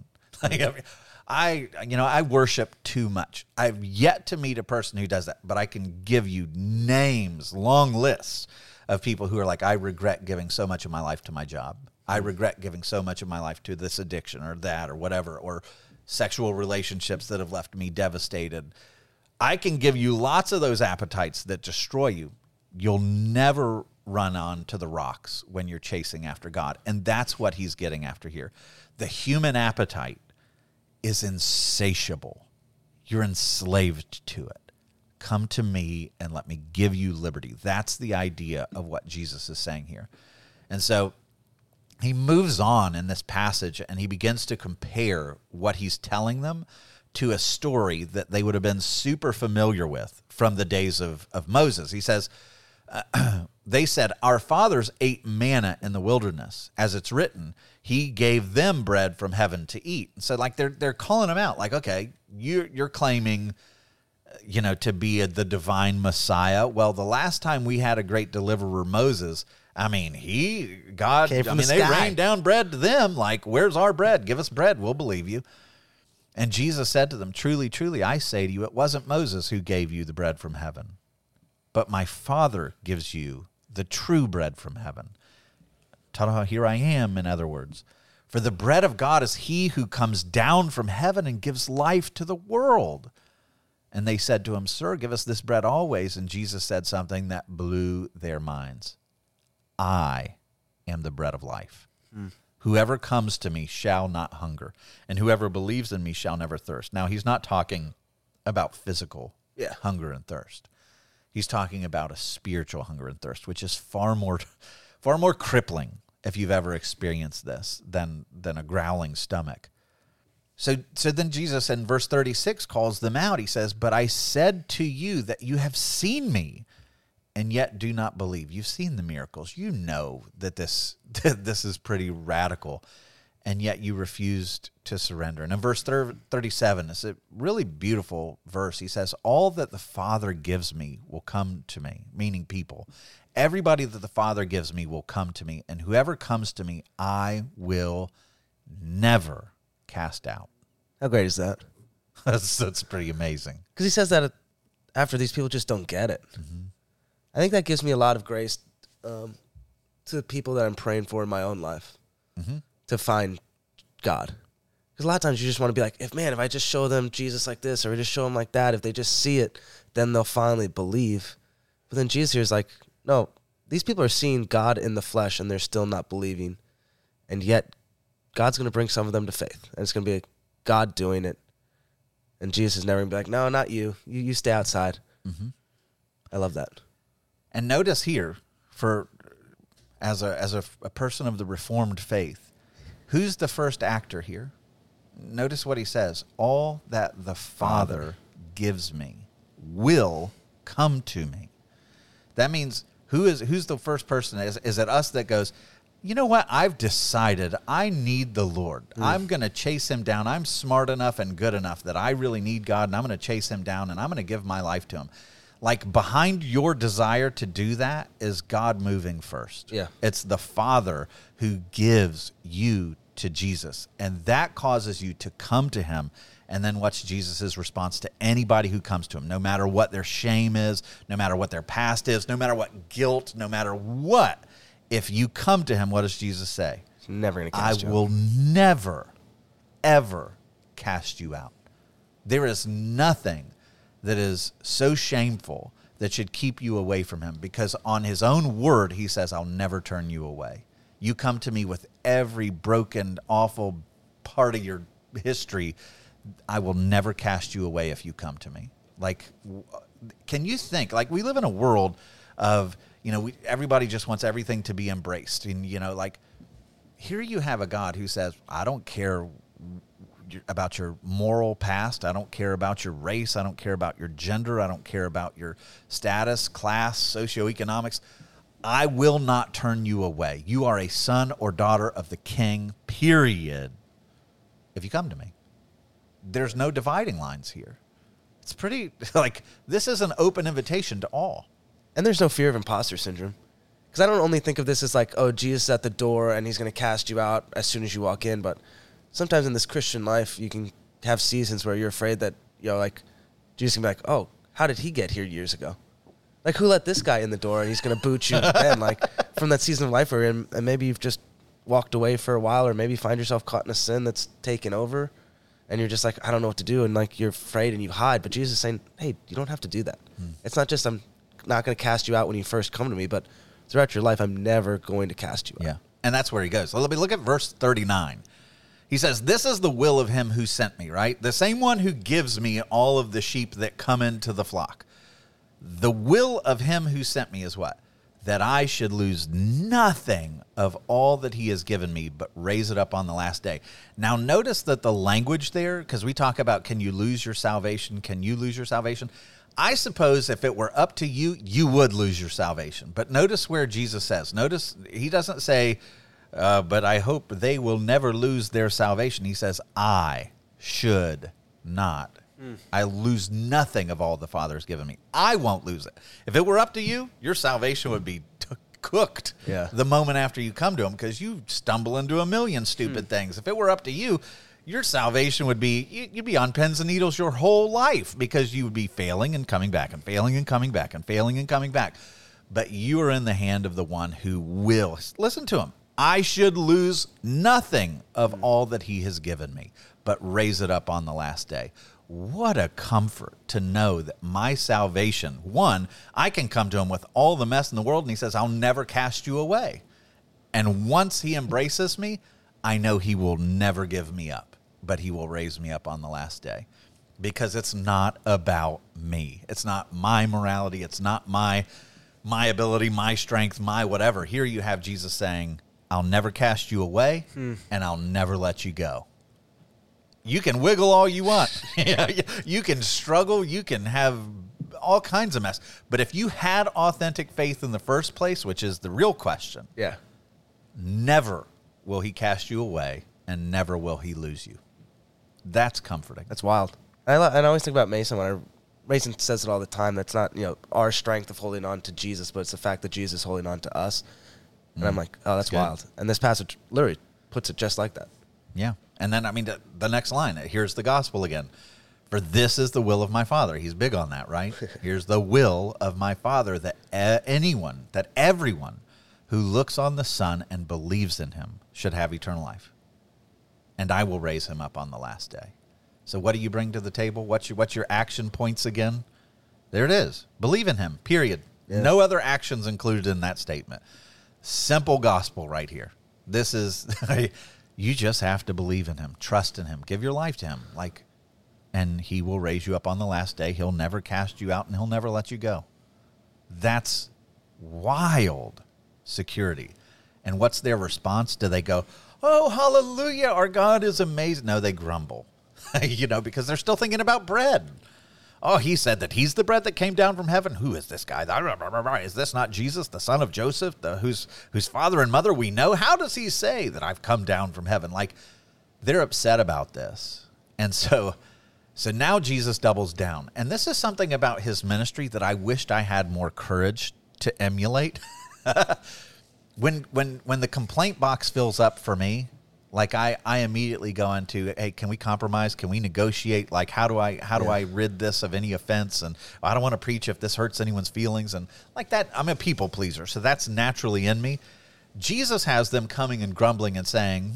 I worship too much. I've yet to meet a person who does that, but I can give you names, long lists of people who are like, I regret giving so much of my life to my job. I regret giving so much of my life to this addiction or that or whatever, or sexual relationships that have left me devastated. I can give you lots of those appetites that destroy you. You'll never run on to the rocks when you're chasing after God. And that's what he's getting after here. The human appetite is insatiable. You're enslaved to it. Come to me and let me give you liberty. That's the idea of what Jesus is saying here. And so he moves on in this passage and he begins to compare what he's telling them to a story that they would have been super familiar with from the days of Moses. He says, they said, our fathers ate manna in the wilderness. As it's written, he gave them bread from heaven to eat. And so like they're calling him out like, okay, you're claiming, to be the divine Messiah. Well, the last time we had a great deliverer, Moses, they rained down bread to them. Like, where's our bread? Give us bread. We'll believe you. And Jesus said to them, truly, truly, I say to you, it wasn't Moses who gave you the bread from heaven, but my Father gives you the true bread from heaven. Ta-da, here I am, in other words. For the bread of God is he who comes down from heaven and gives life to the world. And they said to him, Sir, give us this bread always. And Jesus said something that blew their minds. I am the bread of life. Whoever comes to me shall not hunger, and whoever believes in me shall never thirst. Now, he's not talking about physical hunger and thirst. He's talking about a spiritual hunger and thirst, which is far more crippling, if you've ever experienced this, than a growling stomach. So then Jesus in verse 36 calls them out. He says, but I said to you that you have seen me, and yet do not believe. You've seen the miracles. You know that this is pretty radical, and yet you refused to surrender. And in verse 37, it's a really beautiful verse. He says, all that the Father gives me will come to me, meaning people. Everybody that the Father gives me will come to me, and whoever comes to me, I will never cast out. How great is that? That's pretty amazing. Because he says that after these people just don't get it. Mm-hmm. I think that gives me a lot of grace to people that I'm praying for in my own life to find God. Because a lot of times you just want to be like, if I just show them Jesus like this or I just show them like that, if they just see it, then they'll finally believe. But then Jesus here is like, no, these people are seeing God in the flesh and they're still not believing. And yet God's going to bring some of them to faith. And it's going to be God doing it. And Jesus is never going to be like, no, not you. You stay outside. Mm-hmm. I love that. And notice here, as a person of the Reformed faith, who's the first actor here? Notice what he says. All that the Father gives me will come to me. That means who's the first person? Is it us that goes, you know what? I've decided I need the Lord. I'm going to chase him down. I'm smart enough and good enough that I really need God, and I'm going to chase him down, and I'm going to give my life to him. Like, behind your desire to do that is God moving first. Yeah. It's the Father who gives you to Jesus, and that causes you to come to him. And then what's Jesus' response to anybody who comes to him, no matter what their shame is, no matter what their past is, no matter what guilt, no matter what. If you come to him, what does Jesus say? He's never going to cast you out. I will never, ever cast you out. There is nothing that is so shameful that should keep you away from him, because on his own word, he says, I'll never turn you away. You come to me with every broken, awful part of your history. I will never cast you away if you come to me. Like, can you think, like, we live in a world of, everybody just wants everything to be embraced. And, like, here you have a God who says, I don't care about your moral past. I don't care about your race. I don't care about your gender. I don't care about your status, class, socioeconomics. I will not turn you away. You are a son or daughter of the King, period, if you come to me. There's no dividing lines here. It's pretty, this is an open invitation to all. And there's no fear of imposter syndrome. Because I don't only think of this as like, oh, Jesus is at the door and he's going to cast you out as soon as you walk in, but sometimes in this Christian life, you can have seasons where you're afraid that, Jesus can be like, oh, how did he get here years ago? Like, who let this guy in the door and he's going to boot you then? Like, from that season of life where you're in, and maybe you've just walked away for a while, or maybe find yourself caught in a sin that's taken over, and you're just like, I don't know what to do, and like you're afraid and you hide. But Jesus is saying, hey, you don't have to do that. It's not just I'm not going to cast you out when you first come to me, but throughout your life, I'm never going to cast you out. Yeah, and that's where he goes. So let me look at verse 39. He says, this is the will of him who sent me, right? The same one who gives me all of the sheep that come into the flock. The will of him who sent me is what? That I should lose nothing of all that he has given me, but raise it up on the last day. Now, notice that the language there, because we talk about, can you lose your salvation? Can you lose your salvation? I suppose if it were up to you, you would lose your salvation. But notice where Jesus says. Notice he doesn't say, but I hope they will never lose their salvation. He says, I should not. I lose nothing of all the Father has given me. I won't lose it. If it were up to you, your salvation would be cooked the moment after you come to him, because you stumble into a million stupid things. If it were up to you, your salvation would be, you'd be on pins and needles your whole life because you would be failing and coming back and failing and coming back and failing and coming back. But you are in the hand of the one who will. Listen to him. I should lose nothing of all that he has given me, but raise it up on the last day. What a comfort to know that my salvation, one, I can come to him with all the mess in the world, and he says, I'll never cast you away. And once he embraces me, I know he will never give me up, but he will raise me up on the last day. Because it's not about me. It's not my morality. It's not my ability, my strength, my whatever. Here you have Jesus saying, I'll never cast you away, and I'll never let you go. You can wiggle all you want. You can struggle. You can have all kinds of mess. But if you had authentic faith in the first place, which is the real question, never will he cast you away, and never will he lose you. That's comforting. That's wild. I always think about Mason Mason says it all the time. That's not, our strength of holding on to Jesus, but it's the fact that Jesus is holding on to us. And I'm like, oh, that's wild. And this passage literally puts it just like that. Yeah. And then, the next line, here's the gospel again. For this is the will of my Father. He's big on that, right? Here's the will of my Father, that everyone who looks on the Son and believes in him should have eternal life. And I will raise him up on the last day. So what do you bring to the table? What's your action points again? There it is. Believe in him, period. Yeah. No other actions included in that statement. Simple gospel right here. This is, you just have to believe in him, trust in him, give your life to him, and he will raise you up on the last day. He'll never cast you out, and he'll never let you go. That's wild security. And what's their response? Do they go, oh, hallelujah, our God is amazing? No, they grumble, because they're still thinking about bread. Oh, he said that he's the bread that came down from heaven. Who is this guy? Is this not Jesus, the son of Joseph, whose father and mother we know? How does he say that I've come down from heaven? They're upset about this. And so now Jesus doubles down. And this is something about his ministry that I wished I had more courage to emulate. When the complaint box fills up for me, I immediately go into, hey, can we compromise? Can we negotiate? How do I rid this of any offense? And I don't want to preach if this hurts anyone's feelings. And like that, I'm a people pleaser, so that's naturally in me. Jesus has them coming and grumbling and saying,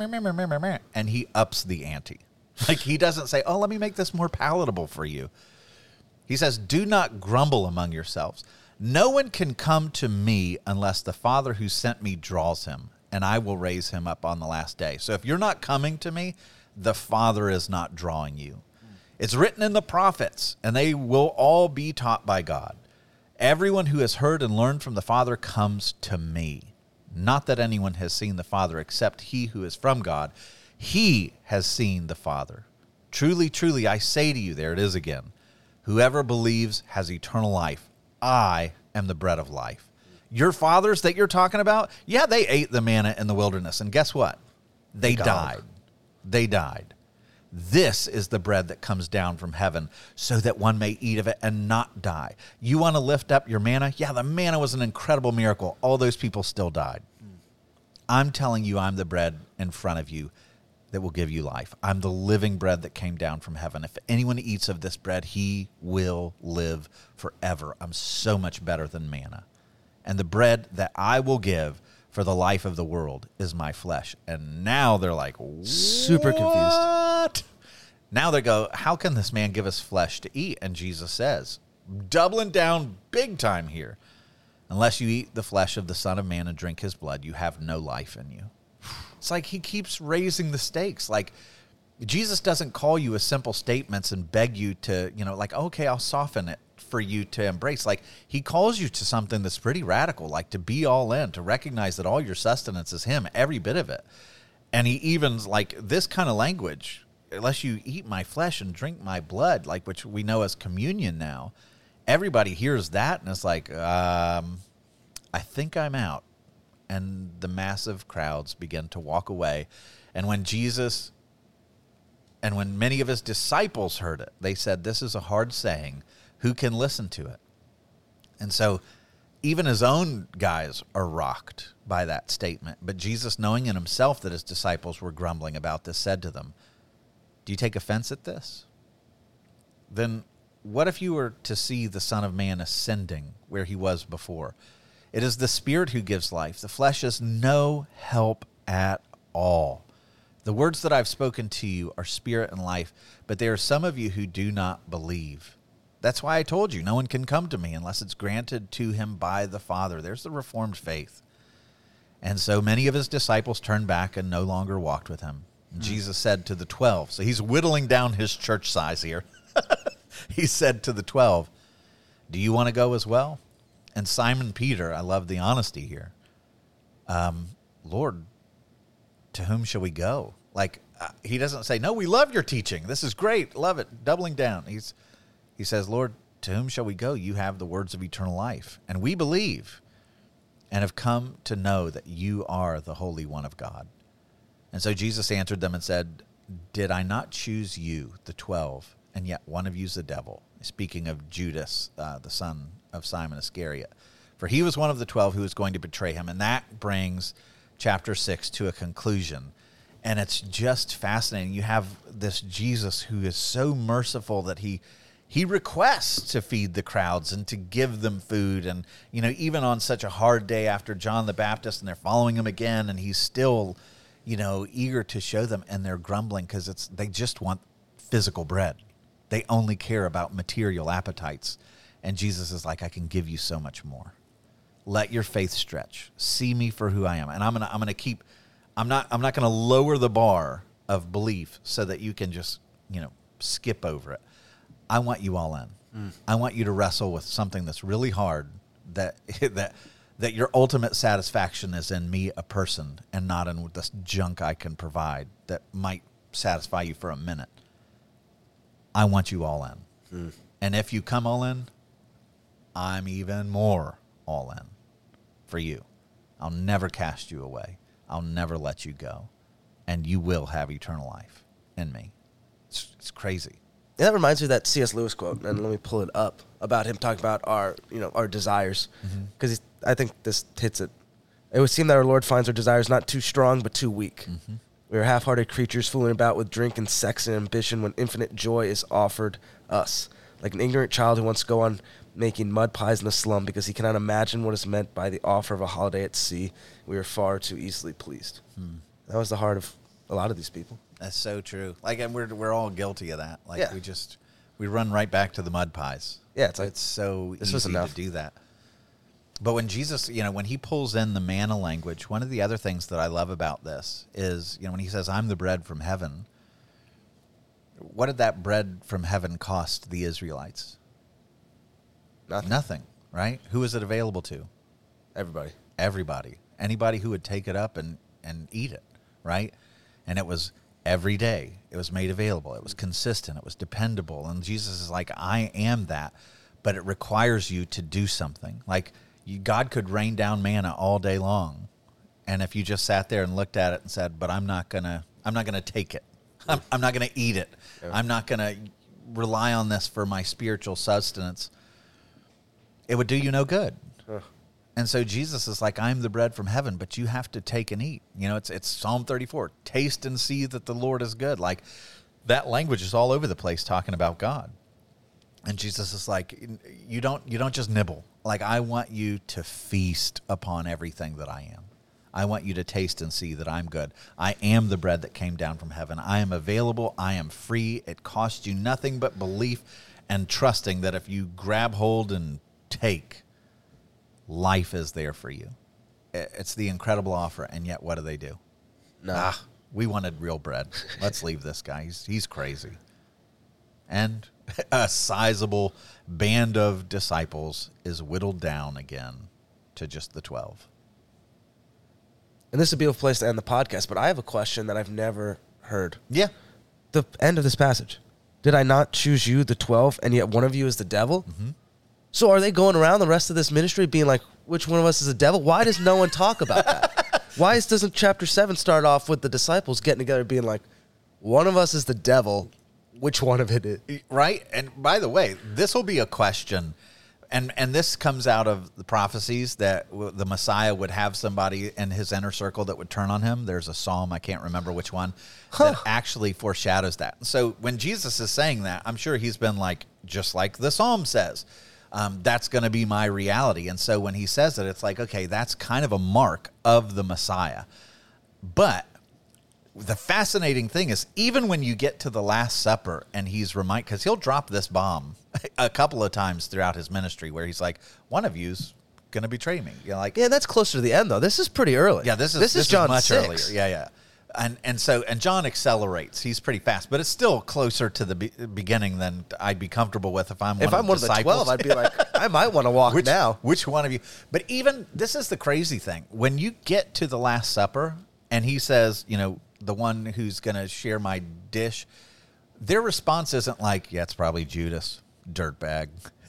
and he ups the ante. He doesn't say, oh, let me make this more palatable for you. He says, do not grumble among yourselves. No one can come to me unless the Father who sent me draws him, and I will raise him up on the last day. So if you're not coming to me, the Father is not drawing you. It's written in the prophets, and they will all be taught by God. Everyone who has heard and learned from the Father comes to me. Not that anyone has seen the Father except he who is from God. He has seen the Father. Truly, truly, I say to you, there it is again, whoever believes has eternal life. I am the bread of life. Your fathers that you're talking about, yeah, they ate the manna in the wilderness. And guess what? They died. They died. This is the bread that comes down from heaven so that one may eat of it and not die. You want to lift up your manna? Yeah, the manna was an incredible miracle. All those people still died. I'm telling you, I'm the bread in front of you that will give you life. I'm the living bread that came down from heaven. If anyone eats of this bread, he will live forever. I'm so much better than manna. And the bread that I will give for the life of the world is my flesh. And now they're like, super confused. Now they go, how can this man give us flesh to eat? And Jesus says, doubling down big time here. Unless you eat the flesh of the Son of Man and drink his blood, you have no life in you. It's like he keeps raising the stakes. Jesus doesn't call you with simple statements and beg you to, okay, I'll soften it for you to embrace. He calls you to something that's pretty radical, to be all in, to recognize that all your sustenance is him, every bit of it. And he even's this kind of language, unless you eat my flesh and drink my blood, which we know as communion now, everybody hears that and it's I think I'm out. And the massive crowds begin to walk away. And when many of his disciples heard it, they said, this is a hard saying. Who can listen to it? And so even his own guys are rocked by that statement. But Jesus, knowing in himself that his disciples were grumbling about this, said to them, Do you take offense at this? Then what if you were to see the Son of Man ascending where he was before? It is the Spirit who gives life. The flesh is no help at all. The words that I've spoken to you are spirit and life, but there are some of you who do not believe. That's why I told you, no one can come to me unless it's granted to him by the Father. There's the Reformed faith. And so many of his disciples turned back and no longer walked with him. And Jesus said to the 12, so he's whittling down his church size here. He said to the 12, do you want to go as well? And Simon Peter, I love the honesty here. Lord, to whom shall we go? He doesn't say, no, we love your teaching. This is great. Love it. Doubling down. He says, Lord, to whom shall we go? You have the words of eternal life. And we believe and have come to know that you are the Holy One of God. And so Jesus answered them and said, did I not choose you, the 12, and yet one of you is the devil? Speaking of Judas, the son of Simon Iscariot. For he was one of the 12 who was going to betray him. And that brings chapter 6 to a conclusion. And it's just fascinating. You have this Jesus who is so merciful that he requests to feed the crowds and to give them food. And, even on such a hard day after John the Baptist, and they're following him again, and he's still, eager to show them, and they're grumbling because they just want physical bread. They only care about material appetites. And Jesus is like, I can give you so much more. Let your faith stretch. See me for who I am. And I'm not going to lower the bar of belief so that you can just, skip over it. I want you all in. I want you to wrestle with something that's really hard, that your ultimate satisfaction is in me, a person, and not in this junk I can provide that might satisfy you for a minute. I want you all in. And if you come all in, I'm even more all in for you. I'll never cast you away. I'll never let you go. And you will have eternal life in me. It's crazy. Yeah, that reminds me of that C.S. Lewis quote, and let me pull it up, about him talking about our desires, because I think this hits it. It would seem that our Lord finds our desires not too strong but too weak. We are half-hearted creatures fooling about with drink and sex and ambition when infinite joy is offered us. Like an ignorant child who wants to go on making mud pies in the slum because he cannot imagine what is meant by the offer of a holiday at sea, we are far too easily pleased. That was the heart of a lot of these people. That's so true. And we're all guilty of that. We run right back to the mud pies. Yeah, it's so easy to do that. But when Jesus, when he pulls in the manna language, one of the other things that I love about this is, when he says, I'm the bread from heaven, what did that bread from heaven cost the Israelites? Nothing, right? Who is it available to? Everybody. Anybody who would take it up and eat it, right? And it was every day. It was made available. It was consistent. It was dependable. And Jesus is like, I am that. But it requires you to do something. God could rain down manna all day long. And if you just sat there and looked at it and said, but I'm not gonna take it. I'm not going to eat it. Yeah. I'm not going to rely on this for my spiritual sustenance. It would do you no good. And so Jesus is like, I'm the bread from heaven, but you have to take and eat. It's Psalm 34. Taste and see that the Lord is good. That language is all over the place talking about God. And Jesus is like, you don't just nibble. I want you to feast upon everything that I am. I want you to taste and see that I'm good. I am the bread that came down from heaven. I am available. I am free. It costs you nothing but belief and trusting that if you grab hold and take, life is there for you. It's the incredible offer, and yet what do? No. We wanted real bread. Let's leave this guy. He's crazy. And a sizable band of disciples is whittled down again to just the 12. And this would be a place to end the podcast, but I have a question that I've never heard. Yeah. The end of this passage. Did I not choose you, the 12, and yet one of you is the devil? So are they going around the rest of this ministry being like, which one of us is the devil? Why does no one talk about that? Why doesn't chapter 7 start off with the disciples getting together being like, one of us is the devil, which one of it is? Right? And by the way, this will be a question And this comes out of the prophecies that the Messiah would have somebody in his inner circle that would turn on him. There's a psalm, I can't remember which one, that actually foreshadows that. So when Jesus is saying that, I'm sure he's been like, just like the psalm says, that's going to be my reality. And so when he says it, it's like, okay, that's kind of a mark of the Messiah. But the fascinating thing is, even when you get to the Last Supper and he's reminded, because he'll drop this bomb a couple of times throughout his ministry where he's like, one of you's going to betray me. You're like, yeah, that's closer to the end, though. This is pretty early. Yeah, this is John much 6. earlier. Yeah. And John accelerates. He's pretty fast, but it's still closer to the beginning than I'd be comfortable with if I'm one of the 12. I'd be like, I might want to walk now. Which one of you? But even, this is the crazy thing. When you get to the Last Supper and he says, the one who's going to share my dish, their response isn't like, yeah, it's probably Judas, dirtbag.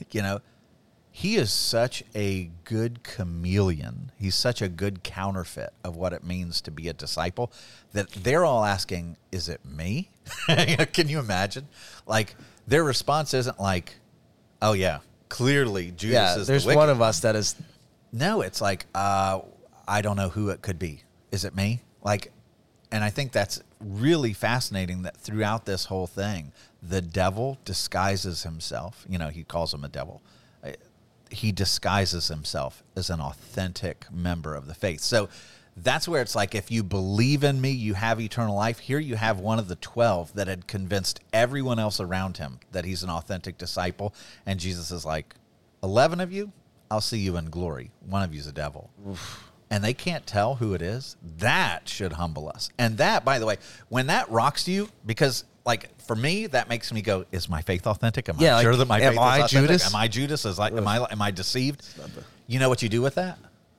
He is such a good chameleon. He's such a good counterfeit of what it means to be a disciple that they're all asking, is it me? Can you imagine? Like, their response isn't like, oh, yeah, clearly Judas is the wicked. There's one of us that is. No, it's like, I don't know who it could be. Is it me? And I think that's really fascinating that throughout this whole thing, the devil disguises himself. He calls him a devil. He disguises himself as an authentic member of the faith. So that's where it's like, if you believe in me, you have eternal life. Here you have one of the 12 that had convinced everyone else around him that he's an authentic disciple. And Jesus is like, 11 of you, I'll see you in glory. One of you's a devil. Oof. And they can't tell who it is. That should humble us. And that, by the way, when that rocks you, because for me, that makes me go, is my faith authentic? Am I sure that my faith is authentic? Judas? Am I Judas? Am I deceived? You know what you do with that?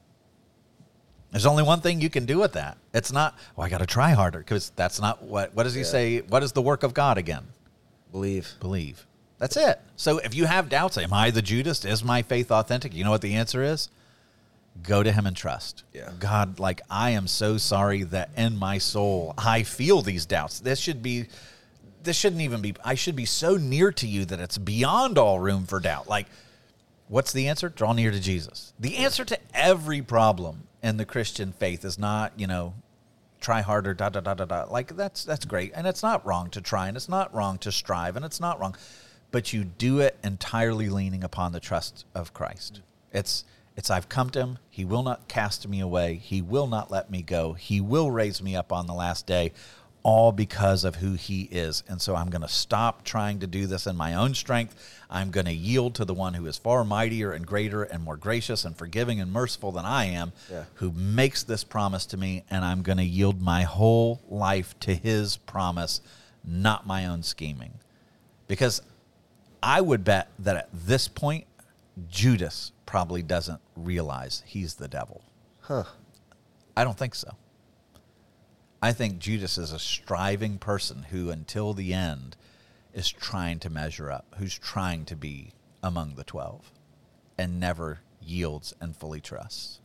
There's only one thing you can do with that. It's not, I got to try harder, because that's not what does he say? What is the work of God again? Believe. That's it. So if you have doubts, am I the Judas? Is my faith authentic? You know what the answer is? Go to him and trust. Yeah. God, I am so sorry that in my soul I feel these doubts. This shouldn't even be, I should be so near to you that it's beyond all room for doubt. What's the answer? Draw near to Jesus. The answer to every problem in the Christian faith is not, try harder, That's great. And it's not wrong to try, and it's not wrong to strive, and it's not wrong. But you do it entirely leaning upon the trust of Christ. It's I've come to him. He will not cast me away. He will not let me go. He will raise me up on the last day, all because of who he is. And so I'm going to stop trying to do this in my own strength. I'm going to yield to the one who is far mightier and greater and more gracious and forgiving and merciful than I am, who makes this promise to me. And I'm going to yield my whole life to his promise, not my own scheming. Because I would bet that at this point, Judas probably doesn't realize he's the devil. I don't think so. I think Judas is a striving person who, until the end, is trying to measure up, who's trying to be among the 12, and never yields and fully trusts.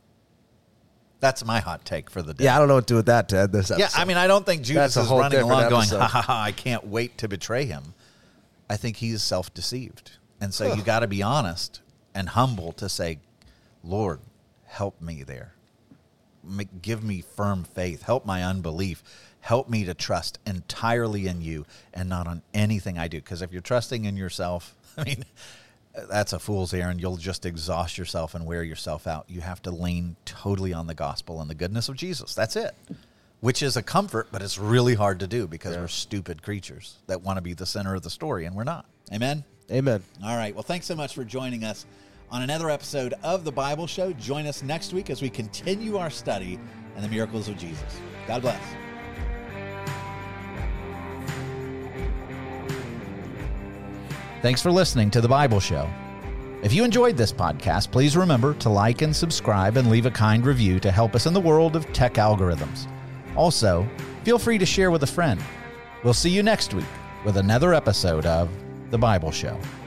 That's my hot take for the day. Yeah, I don't know what to do with that, Ted. I don't think Judas is running along going, I can't wait to betray him. I think he's self-deceived. And so you got to be honest and humble to say, Lord, help me there. Give me firm faith. Help my unbelief. Help me to trust entirely in you and not on anything I do. Because if you're trusting in yourself, that's a fool's errand. You'll just exhaust yourself and wear yourself out. You have to lean totally on the gospel and the goodness of Jesus. That's it. Which is a comfort, but it's really hard to do because we're stupid creatures that want to be the center of the story, and we're not. Amen? Amen. All right. Well, thanks so much for joining us on another episode of The Bible Show. Join us next week as we continue our study in the miracles of Jesus. God bless. Thanks for listening to The Bible Show. If you enjoyed this podcast, please remember to like and subscribe and leave a kind review to help us in the world of tech algorithms. Also, feel free to share with a friend. We'll see you next week with another episode of The Bible Show.